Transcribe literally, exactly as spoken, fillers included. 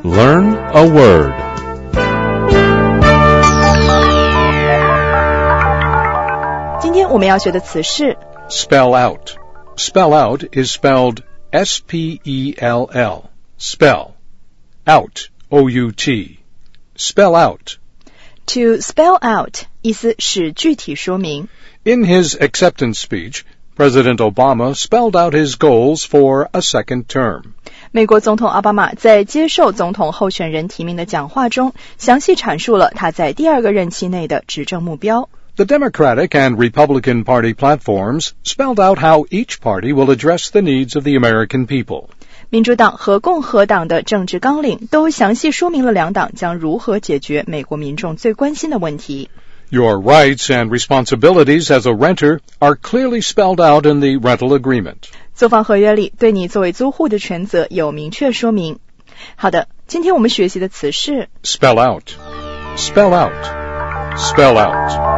Learn a word. Today 今天我们要学的词是 Spell out. Spell out is spelled S P E L L. Spell. Out. O U T. Spell out. To spell out 意思使具体说明。 In his acceptance speech, President Obama spelled out his goals for a second term. 美国总统奥巴马在接受总统候选人提名的讲话中，详细阐述了他在第二个任期内的执政目标。 The Democratic and Republican Party platforms spelled out how each party will address the needs of the American people. 民主党和共和党的政治纲领都详细说明了两党将如何解决美国民众最关心的问题。 Your rights and responsibilities as a renter are clearly spelled out in the rental agreement. 租房合约里对你作为租户的权责有明确说明。好的，今天我们学习的词是 Spell out. Spell out. Spell out.